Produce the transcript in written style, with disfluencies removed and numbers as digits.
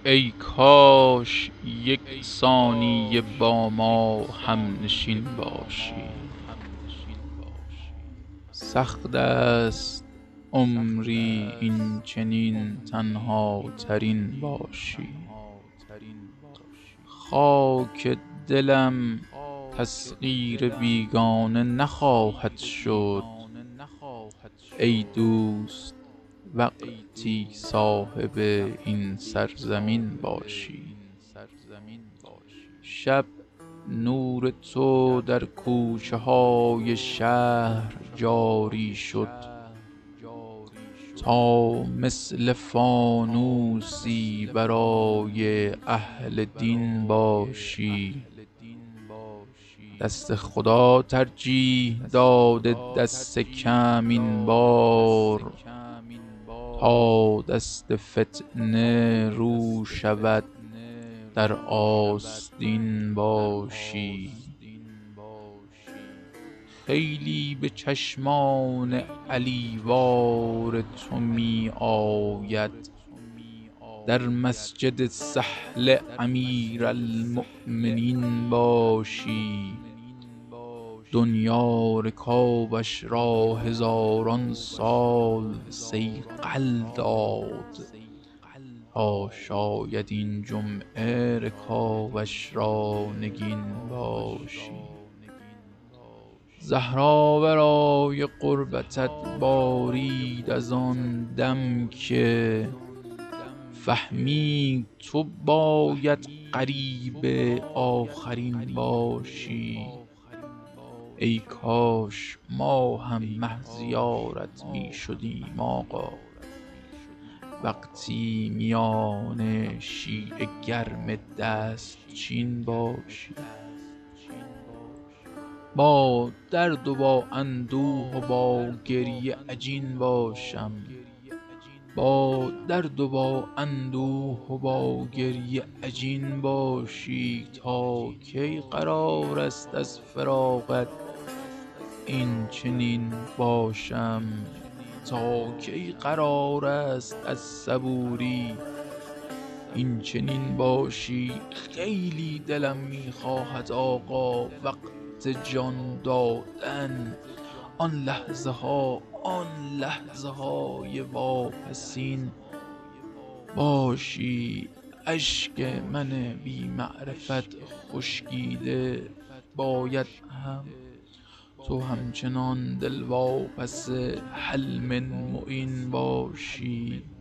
ای کاش یک ثانیه با ما همنشین باشی. سخت است عمری این چنین تنها ترین باشی. خاک دلم تسخیر بیگانه نخواهد شد. ای دوست وقتی صاحب این سرزمین باشی. شب نور تو در کوچه های شهر جاری شد تا مثل فانوسی برای اهل دین باشی. دست خدا ترجیح داده دست کم این بار تا دست فتنه رو شود در آستین باشی. خیلی به چشمان علی وار تو می آید در مسجد سهل امیرالمؤمنین باشی. دنیا رکابش را هزاران سال صیقل داد تا شاید این جمعه رکابش را نگین باشی. زهرا برای قربتت بارید از آن دم که فهمید تو باید قریب آخرین باشی. ای کاش ما هم مهزیارت می شدیم آقا وقتی میان شیعه گرم دست چین باشی. با درد و با اندوه و با گریه عجین باشم. با درد و با اندوه و با گریه عجین باشی تا کی قرار است از فراقت این چنین باشم. تا کی قرار است از صبوری این چنین باشی. خیلی دلم میخواهد آقا وقت جان دادن آن لحظه های واپسین باشی. اشک من بی معرفت خشکیده باید هم تو همچنان دلواپس حل من معین باشی.